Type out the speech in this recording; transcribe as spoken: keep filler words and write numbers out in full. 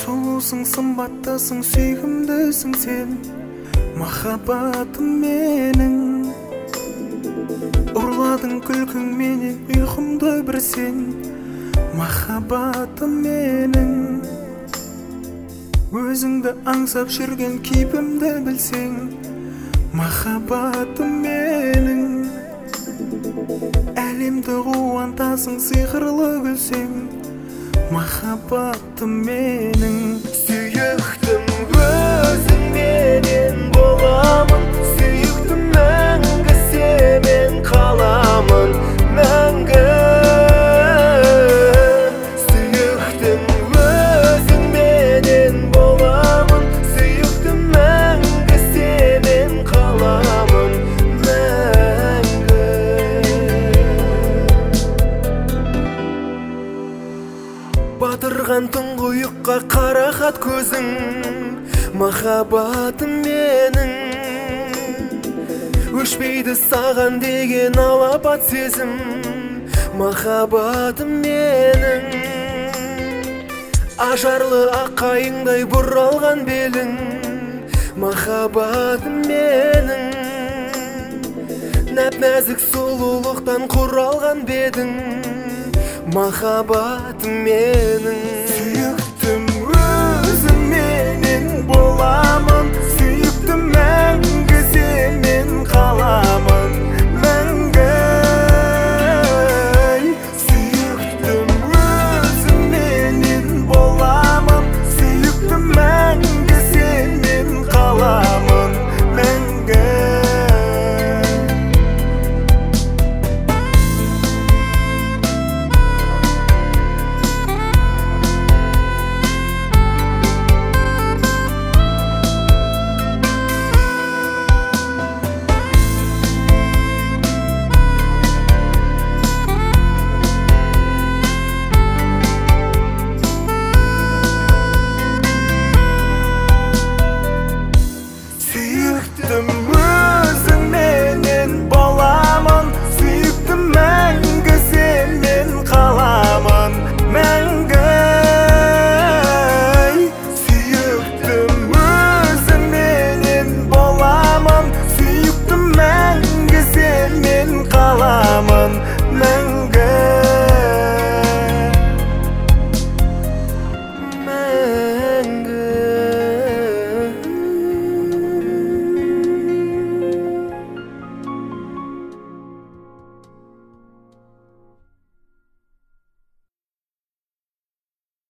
Сұлусың, сымбаттысың, сүйкімдісің сен, махаббатым менің. Ұрладың күлкіңменен ұйқымды бір сен, махаббатым менің. Өзіңді аңсап жүрген кейпімді білсең, махаббатым менің. Әлемді қуантасың, сиқырлы күлсең, махаббатым менің. Сүйіктім, өзіңменен боламын, сүйіктім, мәңгі семен қаламын, мәңгі. Сүйіктім, өзіңменен боламын, сүйіктім, мәңгі семен қаламын, мәңгі. Батырған тұңғиыққа қарақат көзің, махаббатым менің. Өшпейді саған деген алапат сезім, махаббатым менің. Ажарлы аққайыңдай бұралған белің, махаббатым менің. Нәп-нәзік сұлулықтан құралған бедің, махаббатым менің. Сүйіктім, өзіңменен боламын, сүйіктім, мәңгі семен қаламын.